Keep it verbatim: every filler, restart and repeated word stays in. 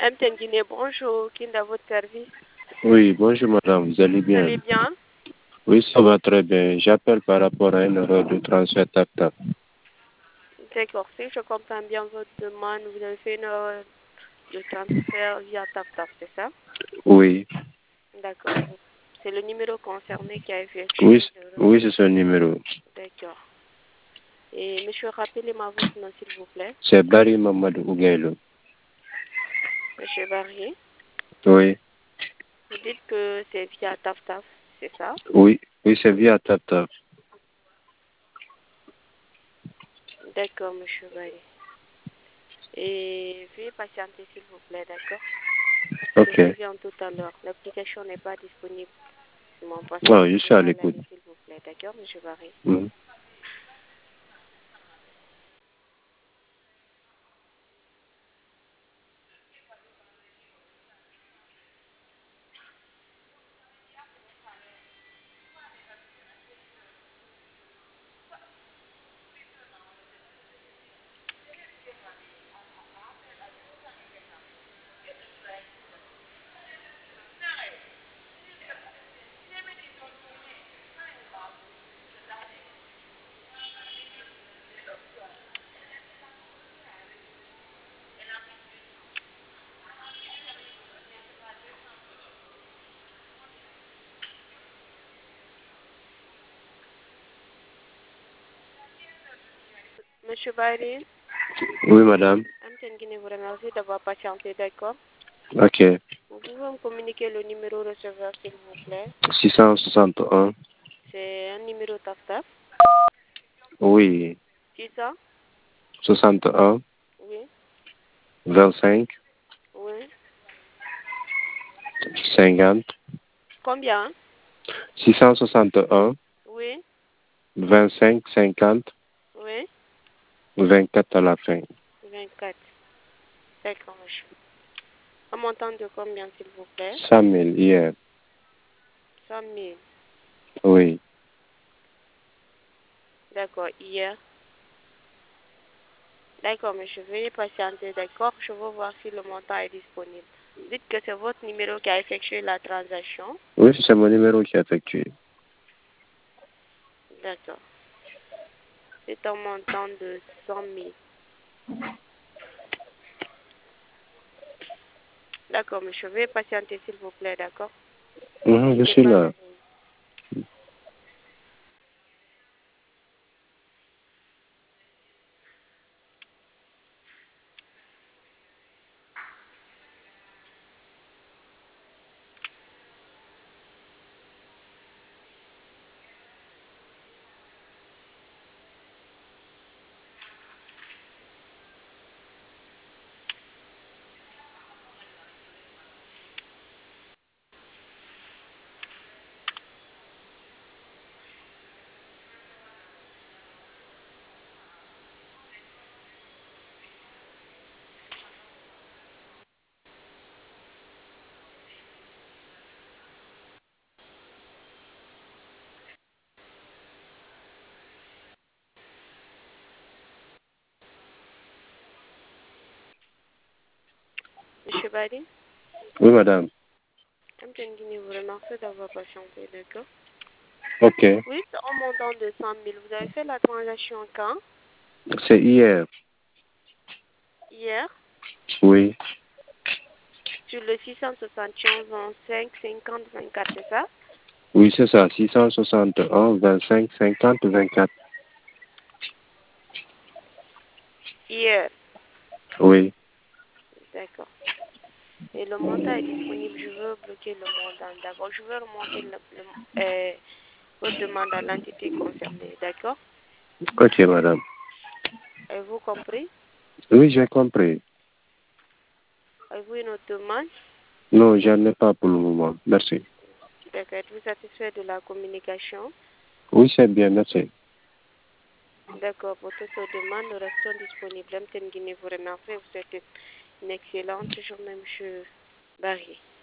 M T N Guinée, bonjour. Qui est à votre service? Oui, bonjour madame, vous allez bien? Vous allez bien? Oui, ça va très bien. J'appelle par rapport à une erreur de transfert TapTap. D'accord, si je comprends bien votre demande, vous avez fait une erreur de transfert via TapTap, c'est ça? Oui. D'accord. C'est le numéro concerné qui a effectué Oui, l'erreur. oui, c'est ce numéro. D'accord. Et monsieur, rappelez-moi votre nom, s'il vous plaît. C'est Barry Mamadou Ougailo. Monsieur Barry, Oui. vous dites que c'est via TapTap, c'est ça? Oui, oui, c'est via TapTap. D'accord, monsieur Barry. Et veuillez patienter, s'il vous plaît, d'accord? Ok. Je reviens tout à l'heure. L'application n'est pas disponible sur mon poste. Non, je suis à l'écoute. S'il vous plaît, d'accord, monsieur Barry? Mhm. Monsieur Barry, Oui, madame. M T N Guinée vous remercie d'avoir patienté, d'accord? Ok. Vous pouvez me communiquer le numéro receveur, s'il vous plaît? six cent soixante et un. C'est un numéro TapTap. Oui. six cents? soixante et un, Oui, vingt-cinq, oui. cinquante. Combien? six cent soixante et un, Oui, vingt-cinq, cinquante, oui. vingt-quatre à la fin. vingt-quatre. D'accord, monsieur. Un montant de combien, s'il vous plaît? cent mille hier. cent mille. Oui. D'accord, hier. D'accord, monsieur, veuillez patienter, d'accord? Je veux voir si le montant est disponible. Dites que c'est votre numéro qui a effectué la transaction. Oui, c'est mon numéro qui est effectué. D'accord. C'est un montant de cent mille. D'accord, monsieur, veuillez patienter, s'il vous plaît, d'accord? Mhm, je C'est suis pas là. Monsieur Badi, Oui, madame. M T N Guinée vous remercie d'avoir patienté, d'accord? Ok. Oui, c'est un montant de cent mille. Vous avez fait la transaction quand? C'est hier. Hier, Oui. sur le six cent soixante et un, vingt-cinq, cinquante, vingt-quatre, c'est ça? Oui, c'est ça. six cent soixante et un, vingt-cinq, cinquante, vingt-quatre. Hier, Oui. d'accord. Et le montant est disponible. Je veux bloquer le montant, d'accord? Je veux remonter le, le, euh, votre demande à l'entité concernée, d'accord? Ok, madame. Avez-vous compris? Oui, j'ai compris. Avez-vous une autre demande? Non, je n'en ai pas pour le moment. Merci. D'accord. Êtes-vous satisfait de la communication? Oui, c'est bien, merci. D'accord. Pour toute autre demande, nous restons disponibles. M T N Guinée vous remercie. Vous souhaite une excellente journée, monsieur Barry.